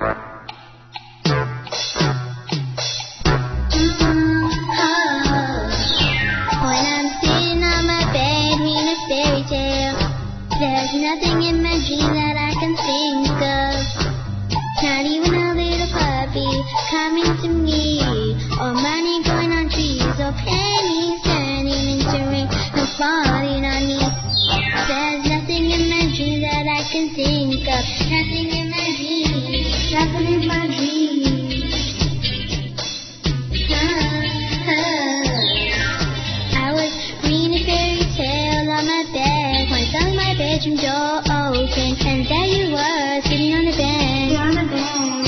There's nothing in my dream that I can think of. Not even a little puppy coming to me, or money growing on trees, or pennies turning into rain and falling on me. There's nothing in my dream that I can think of. Nothing in my dream. Nothing in my dream. I was reading a fairy tale on my bed when suddenly my bedroom door opened, and there you were, sitting on the bed. On the bed.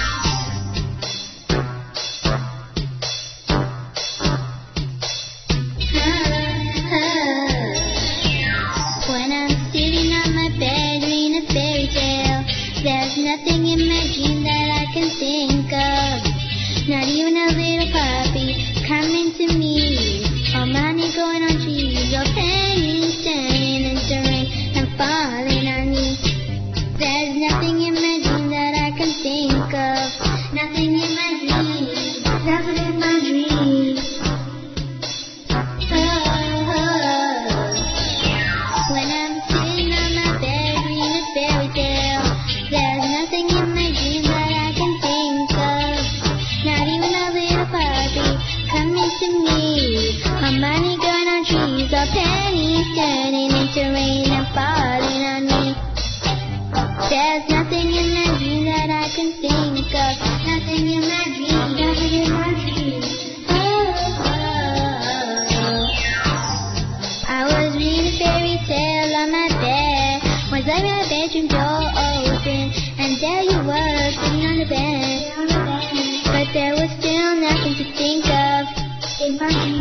When I'm sitting on my bed reading a fairy tale, there's nothing in my dream that I can think of. Not even a little puppy coming to me, or money going on trees, or pennies turning into rain and falling on me. There's nothing in my dream that I can think of. Nothing in my dream. Nothing in my dream. When I'm sitting on my bed reading a fairy tale, there's nothing in my dream that I can think of. Not even a little puppy coming to me, or money going on trees, or pennies turning into rain and falling on me. There's nothing in my dream that I can think of. Nothing in my dream. Nothing in my dream. I was reading a fairy tale on my bed when suddenly my bedroom door opened, and there you were, sitting on the bed. But there was still nothing to think of in my dream.